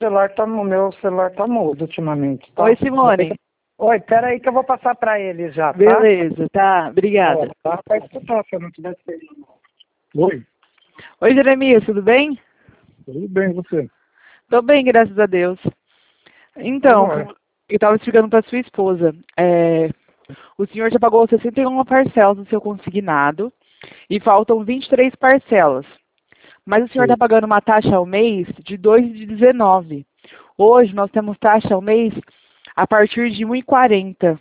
meu celular tá mudo ultimamente, tá? Oi, Simone. Oi, peraí que eu vou passar pra ele já, tá? Beleza, tá. Obrigada. Tá pra escutar, se eu não tivesse feito. Oi, Oi, Jeremias, tudo bem? tudo bem, você? Tô bem, graças a Deus. Então, Agora, eu tava explicando pra sua esposa. O senhor já pagou 61 parcelas do seu consignado e faltam 23 parcelas. Mas o senhor está sim, pagando uma taxa ao mês de 2,19. Hoje nós temos taxa ao mês a partir de 1,40.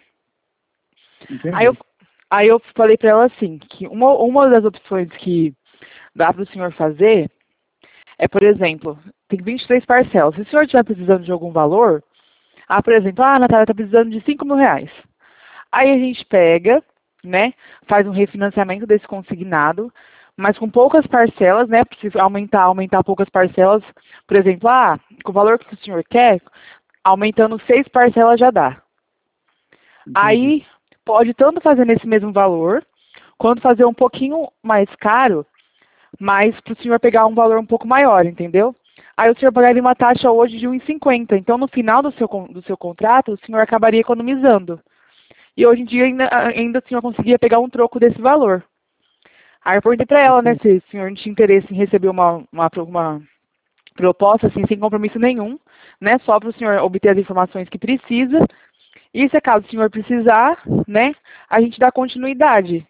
Aí eu, entendi. aí eu falei para ela assim, que uma das opções que dá para o senhor fazer é, por exemplo, tem 23 parcelas. Se o senhor estiver precisando de algum valor, por exemplo, a Natália está precisando de 5 mil reais. Aí a gente pega, né, faz um refinanciamento desse consignado, mas com poucas parcelas, né, se aumentar poucas parcelas, por exemplo, com o valor que o senhor quer, aumentando 6 parcelas já dá. Entendi. Aí pode tanto fazer nesse mesmo valor, quanto fazer um pouquinho mais caro, mas para o senhor pegar um valor um pouco maior, entendeu? Aí o senhor pagaria uma taxa hoje de 1,50. Então, no final do seu contrato, o senhor acabaria economizando. E hoje em dia ainda o senhor conseguia pegar um troco desse valor. Aí eu perguntei para ela, né, se o senhor não tinha interesse em receber uma proposta, assim, sem compromisso nenhum, né, só para o senhor obter as informações que precisa. E se caso o senhor precisar, né, a gente dá continuidade.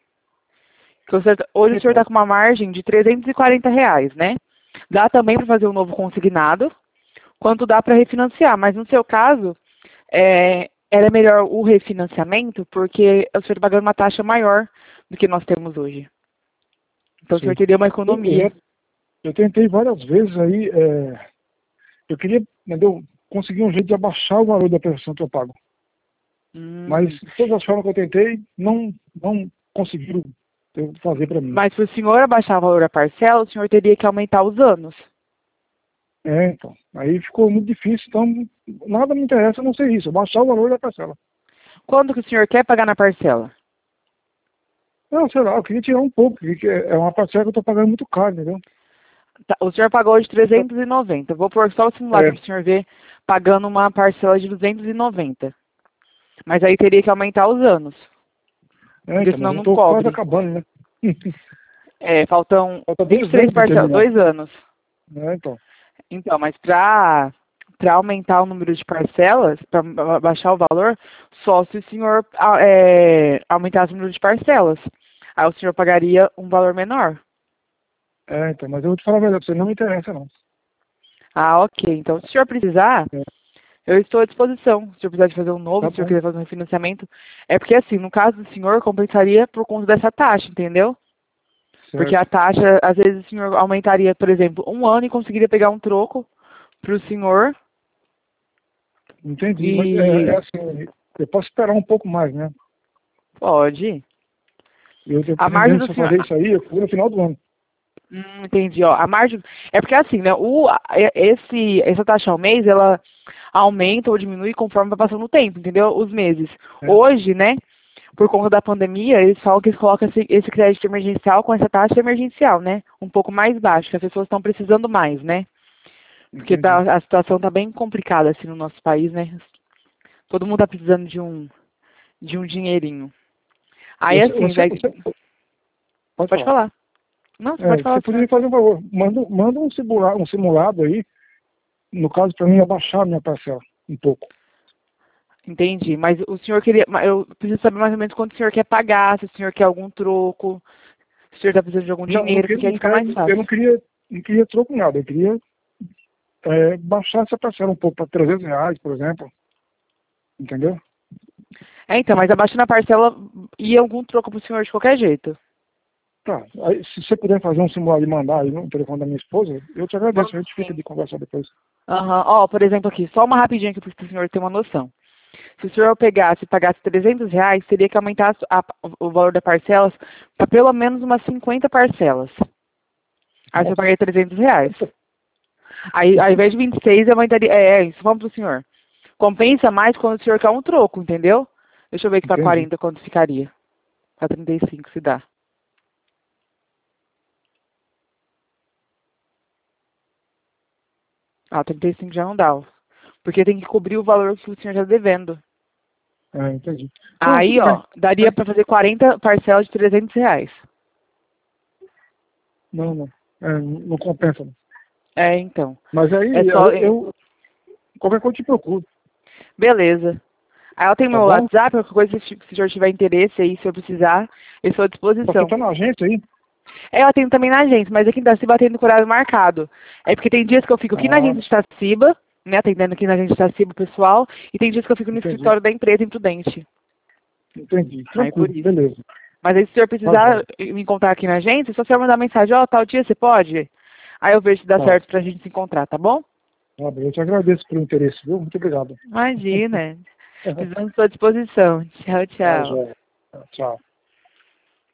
Hoje o senhor está Então, com uma margem de R$ 340, né? Dá também para fazer um novo consignado, quanto dá para refinanciar. Mas no seu caso, era melhor o refinanciamento, porque o senhor está pagando uma taxa maior do que nós temos hoje. Então o senhor sim. teria uma Eu, economia. já, eu tentei várias vezes aí, eu queria, entendeu, conseguir um jeito de abaixar o valor da prestação que eu pago. Mas Hum. todas as formas que eu tentei, não conseguiram fazer para mim. Mas se o senhor abaixar o valor da parcela, o senhor teria que aumentar os anos. Então, aí ficou muito difícil, então nada me interessa a não ser isso, abaixar o valor da parcela. Quanto que o senhor quer pagar na parcela? Não, sei lá, eu queria tirar um pouco, porque é uma parcela que eu estou pagando muito caro, entendeu? Tá, o senhor pagou hoje 390. Vou pôr só o simulado É, para o senhor ver pagando uma parcela de 290. Mas aí teria que aumentar os anos, porque então, mas senão eu não estou quase cobre. acabando, né? Faltam Falta 23 2 anos para parcelas, terminar. 2 anos. Então, Então, mas para aumentar o número de parcelas, para baixar o valor, só se o senhor aumentasse o número de parcelas. Aí o senhor pagaria um valor menor. então, mas eu vou te falar a verdade, você não me interessa, não. Ok. Então, se o senhor precisar, É, eu estou à disposição. Se o senhor precisar de fazer um novo, tá se o senhor bom, quiser fazer um refinanciamento. É porque, assim, no caso do senhor, compensaria por conta dessa taxa, entendeu? Porque certo. a taxa, às vezes o senhor aumentaria, por exemplo, um ano e conseguiria pegar um troco para o senhor. Entendi, mas E assim, eu posso esperar um pouco mais, né? pode. Eu A margem pretendendo, do se eu senhor. fazer isso aí, eu vou no final do ano. Entendi, ó. A margem. É porque assim, né? Essa taxa ao mês, ela aumenta ou diminui conforme vai passando o tempo, entendeu? Os meses. Né? Hoje, né? Por conta da pandemia, eles falam que eles colocam esse crédito emergencial com essa taxa emergencial, né? Um pouco mais baixo, que as pessoas estão precisando mais, né? Porque Entendi. a situação tá bem complicada assim no nosso país, né? Todo mundo tá precisando de um dinheirinho. Aí Você, assim, você, vai. você, pode Pode falar. falar. Não, você pode Você falar, poderia senhor. fazer um favor, manda um simulado aí, no caso, para mim, abaixar a minha parcela um pouco. Entendi. Mas o senhor queria. Eu preciso saber mais ou menos quanto o senhor quer pagar, se o senhor quer algum troco, se o senhor está precisando de algum Não, não, dinheiro, porque aí não fica mais eu fácil. não queria troco nada, eu queria baixar essa parcela um pouco para R$ 300, por exemplo, entendeu? Então, mas abaixando a parcela e algum troco pro senhor de qualquer jeito. Tá, aí, se você puder fazer um simulado e mandar aí no telefone da minha esposa, eu te agradeço, a Mando gente fica sim. de conversar depois. Aham. Ó, por exemplo aqui, só uma rapidinha aqui para o senhor ter uma noção. Se o senhor pegasse e pagasse R$ 300, teria que aumentar o valor da parcela para pelo menos umas 50 parcelas. Aí o senhor Nossa, pagaria R$ 300. Aí, ao invés de 26, eu aumentaria. Isso, vamos pro senhor. Compensa mais quando o senhor quer um troco, entendeu? Deixa eu ver aqui para entendi. 40 quanto ficaria. Para 35 se dá. Ah, 35 já não dá. Porque tem que cobrir o valor que o senhor está devendo. Entendi. Aí, Tudo ó, bem. daria para fazer 40 parcelas de R$ 300. Não. Não compensa, não. Então. Mas aí, É só. qualquer coisa eu te procuro, Beleza. Aí ela tem tá meu bom? WhatsApp, qualquer coisa, se o senhor tiver interesse aí, se eu precisar, eu estou à Você disposição. tá na agência aí? Ela tem também na agência, mas aqui em Itaciba atendo com horário marcado. É porque tem dias que eu fico aqui na Ah, agência de Itaciba, né, atendendo aqui na agência de Itaciba o pessoal, e tem dias que eu fico no entendi. escritório da empresa em Prudente. Entendi. Aí por Tranquilo, isso. beleza. Mas aí se o senhor Tá precisar bom. me encontrar aqui na agência, é só o senhor mandar mensagem, ó, tal dia você pode? Aí eu vejo se dá Tá. certo pra gente se encontrar, tá bom? Tá bem. Eu te agradeço pelo interesse, viu? Muito obrigado. Imagina. Precisamos à sua disposição. Tchau, Tá, tchau. já. Tchau.